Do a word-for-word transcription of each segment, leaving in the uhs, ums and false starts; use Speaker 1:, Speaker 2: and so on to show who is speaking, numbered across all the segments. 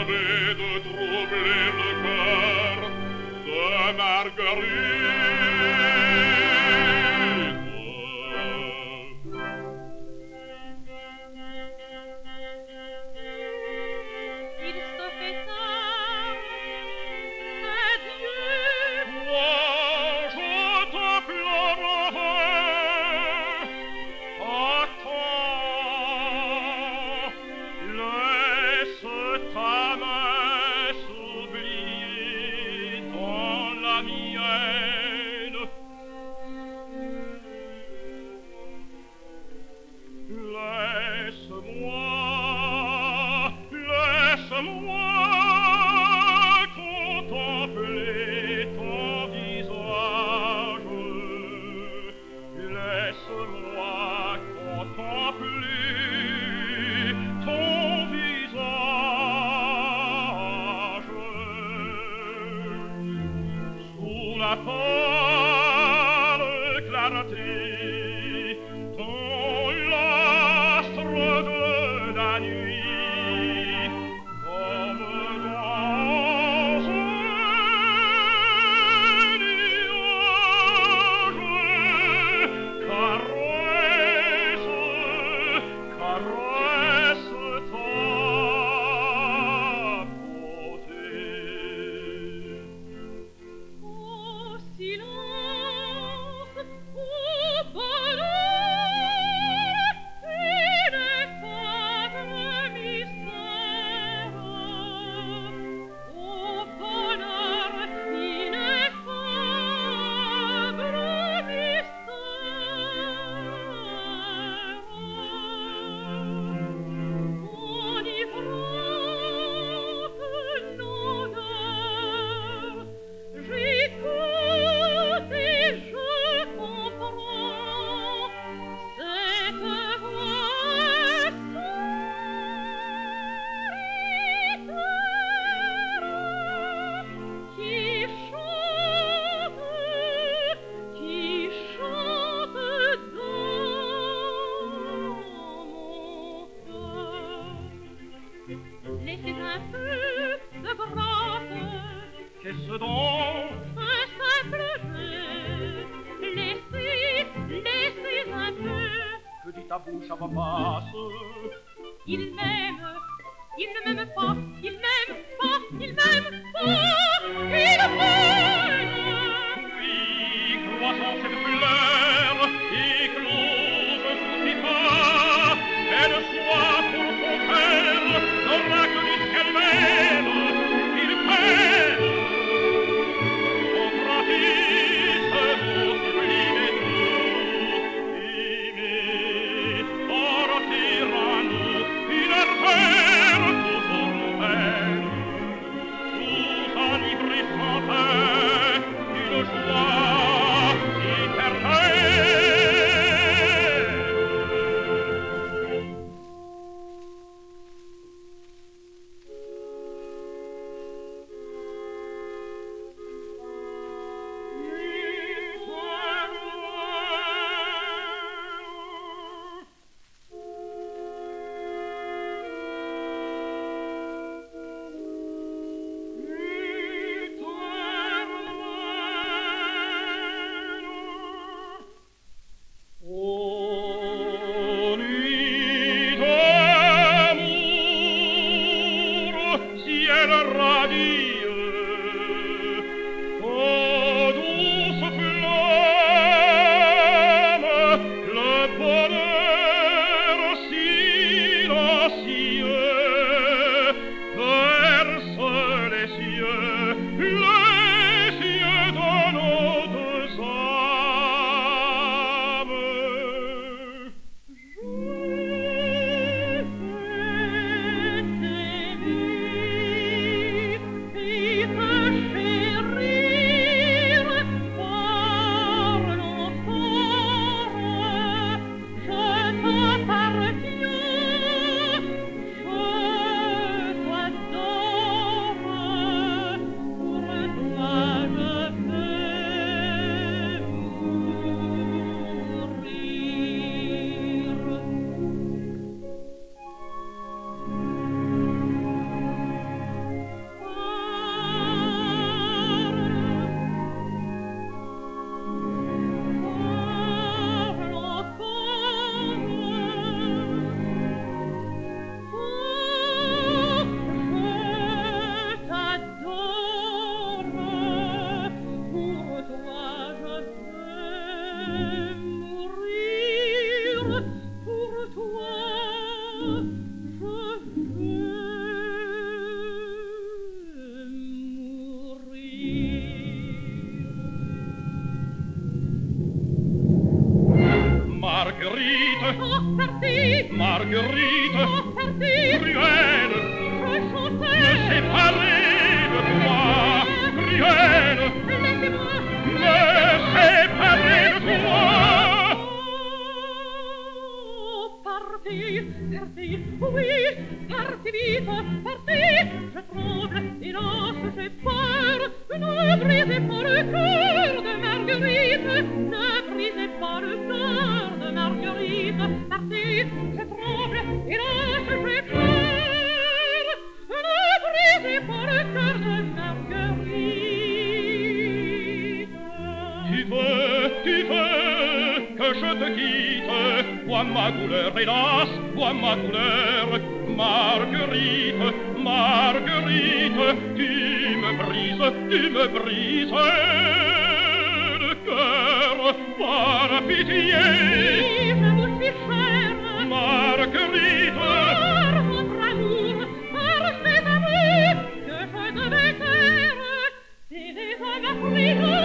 Speaker 1: rêverait de troubler le cœur de Marguerite.
Speaker 2: Il se fait tard, adieu.
Speaker 1: Moi, je te pleurerai. Attends, laisse ta main s'oublier dans la mienne. Laisse-moi, laisse-moi contempler ton visage. Laisse-moi contempler ton visage. Sous la pâle clarté ton lastre de la nuit, comme dans un nuage, caresse, caresse ta beauté.
Speaker 2: Au silence, au bonheur, une femme mystère. Au bonheur, une femme mystère. Enivrante l'odeur, j'écoute et je comprends cette voix solitaire qui chante, qui chante dans mon cœur. Laissez un peu de grâce,
Speaker 1: Qu'est-ce donc?
Speaker 2: un simple jeu. Laissez, laissez un peu.
Speaker 1: Que dit ta bouche à voix basse?
Speaker 2: Il m'aime, il ne m'aime pas, il m'aime pas, il m'aime pas, il m'aime.
Speaker 1: Oui, croissant cette fleur, éclose sous tes pas, elle soit pour ton cœur l'oracle du ciel même. Il t'aime, son gratis, mot sublime et doux, aimé, portera-nous une terre toujours nouvelle, sous un ivre sans fin, une joie éternelle. Marguerite,
Speaker 2: oh, parti,
Speaker 1: Marguerite,
Speaker 2: oh, parti,
Speaker 1: Cruelle,
Speaker 2: je chantais,
Speaker 1: me séparer de toi, Cruelle,
Speaker 2: laissez-moi,
Speaker 1: me séparer de toi.
Speaker 2: oh, parti, parti, oui, parti vite, parti, je tremble, hélas, j'ai peur, ne brisez pas le cœur de Marguerite, ne brisez pas le cœur de Marguerite, parti, je tremble, hélas, j'ai peur, ne brisez pas le cœur de Marguerite.
Speaker 1: Tu veux, tu veux que je te quitte, vois ma douleur, hélas, vois ma douleur, Marguerite, Marguerite, tu me brises, tu me brises le cœur, par pitié.
Speaker 2: Oui, je vous suis chère,
Speaker 1: Marguerite,
Speaker 2: par votre amour, par ces amours que je devais taire, c'est des hommes à frire,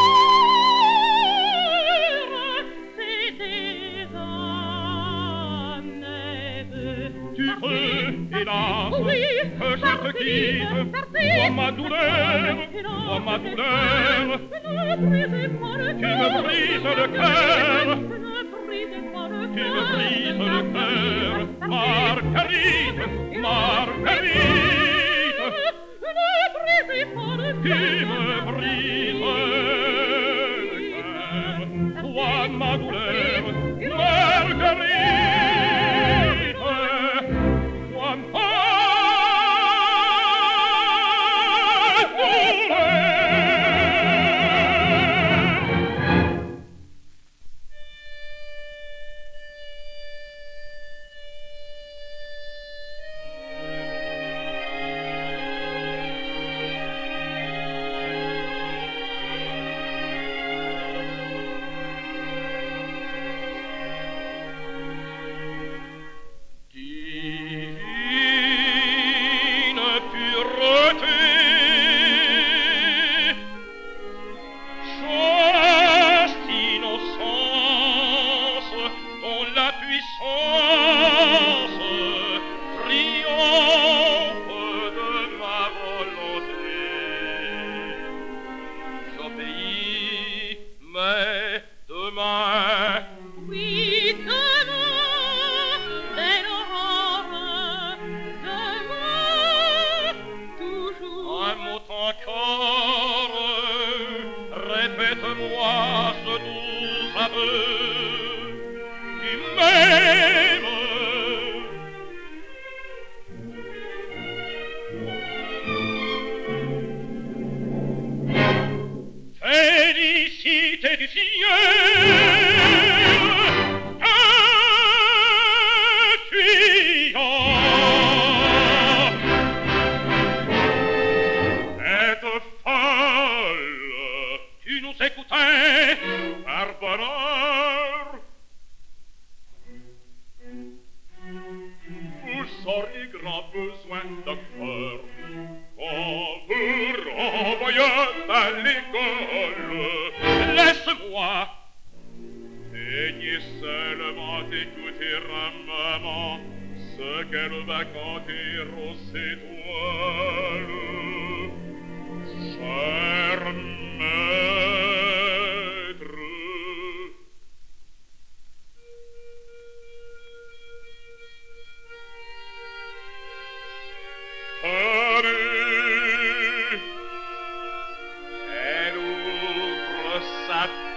Speaker 2: c'est des hommes aimés.
Speaker 1: tu veux, hélas,
Speaker 2: Oui,
Speaker 1: que je te
Speaker 2: parti,
Speaker 1: quitte,
Speaker 2: parti,
Speaker 1: vois ma douleur, vois ma douleur,
Speaker 2: ne brisez pas le
Speaker 1: tu
Speaker 2: cœur,
Speaker 1: me brises le cœur,
Speaker 2: ne brisez pas le
Speaker 1: tu
Speaker 2: cœur,
Speaker 1: me brises le cœur, Marguerite, Marguerite,
Speaker 2: ne brisez pas le
Speaker 1: tu
Speaker 2: cœur,
Speaker 1: me brises le cœur, vois ma douleur, Marguerite, vois ma douleur.
Speaker 2: oui, demain, dès l'aurore, demain, toujours.
Speaker 1: Un mot encore, répète-moi ce doux aveu, tu m'aimes. Félicité du ciel, que tu as. Être folle, tu nous écoutais par bonheur. Vous auriez grand besoin d'un cœur qu'on vous renvoyait à l'école. Laisse-moi daigner seulement écouter un moment ce qu'elle va canter aux étoiles. Cher maître, tenez, elle ouvre sa